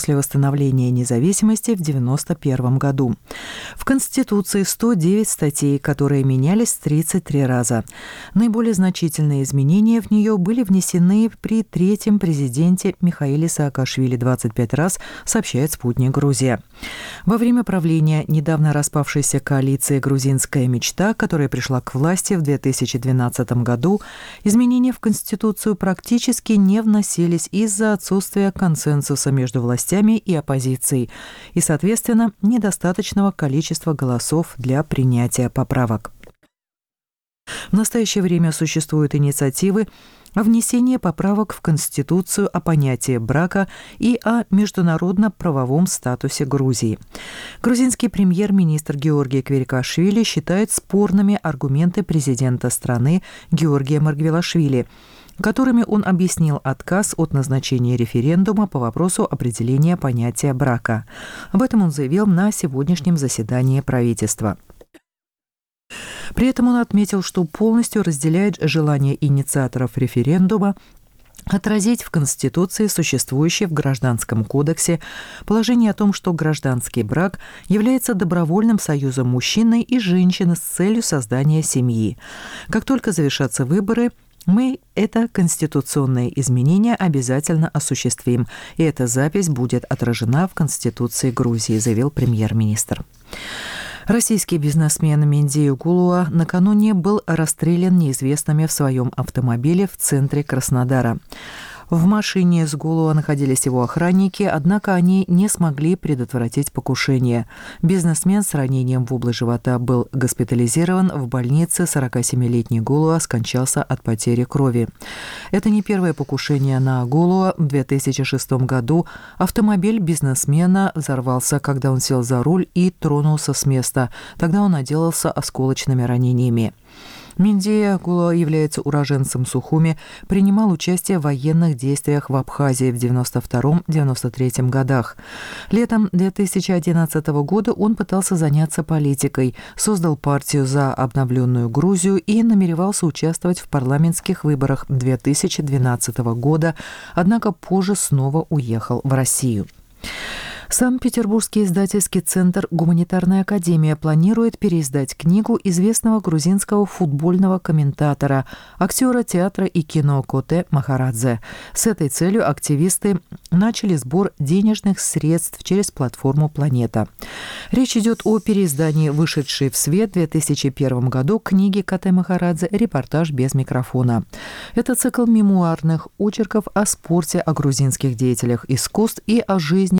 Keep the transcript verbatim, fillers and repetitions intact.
после восстановления независимости в девяносто первом году. В Конституции сто девять статей, которые менялись тридцать три раза. Наиболее значительные изменения в нее были внесены при третьем президенте Михаиле Саакашвили двадцать пять раз, сообщает «Спутник Грузия». Во время правления недавно распавшейся коалиции «Грузинская мечта», которая пришла к власти в две тысячи двенадцатом году, изменения в Конституцию практически не вносились из-за отсутствия консенсуса между властями и оппозицией и, соответственно, недостаточного количества голосов для принятия поправок. В настоящее время существуют инициативы о внесении поправок в Конституцию о понятии брака и о международно-правовом статусе Грузии. Грузинский премьер-министр Георгий Кверикашвили считает спорными аргументы президента страны Георгия Маргвелашвили, которыми он объяснил отказ от назначения референдума по вопросу определения понятия брака. Об этом он заявил на сегодняшнем заседании правительства. При этом он отметил, что полностью разделяет желание инициаторов референдума отразить в Конституции существующее в Гражданском кодексе положение о том, что гражданский брак является добровольным союзом мужчины и женщины с целью создания семьи. Как только завершатся выборы, мы это конституционное изменение обязательно осуществим, и эта запись будет отражена в Конституции Грузии, заявил премьер-министр. Российский бизнесмен Мендею Гулуа накануне был расстрелян неизвестными в своем автомобиле в центре Краснодара. В машине с Гулуа находились его охранники, однако они не смогли предотвратить покушение. Бизнесмен с ранением в область живота был госпитализирован в больнице. сорокасемилетний Гулуа скончался от потери крови. Это не первое покушение на Гулуа. В две тысячи шестом году автомобиль бизнесмена взорвался, когда он сел за руль и тронулся с места. Тогда он отделался осколочными ранениями. Мендея Гулуа является уроженцем Сухуми, принимал участие в военных действиях в Абхазии в девяносто втором — девяносто третьем годах. Летом две тысячи одиннадцатого года он пытался заняться политикой, создал партию «За обновленную Грузию» и намеревался участвовать в парламентских выборах две тысячи двенадцатого года, однако позже снова уехал в Россию. Санкт-Петербургский издательский центр «Гуманитарная академия» планирует переиздать книгу известного грузинского футбольного комментатора, актера театра и кино Коте Махарадзе. С этой целью активисты начали сбор денежных средств через платформу «Планета». Речь идет о переиздании вышедшей в свет в две тысячи первом году книги Коте Махарадзе «Репортаж без микрофона». Это цикл мемуарных очерков о спорте, о грузинских деятелях искусств и о жизни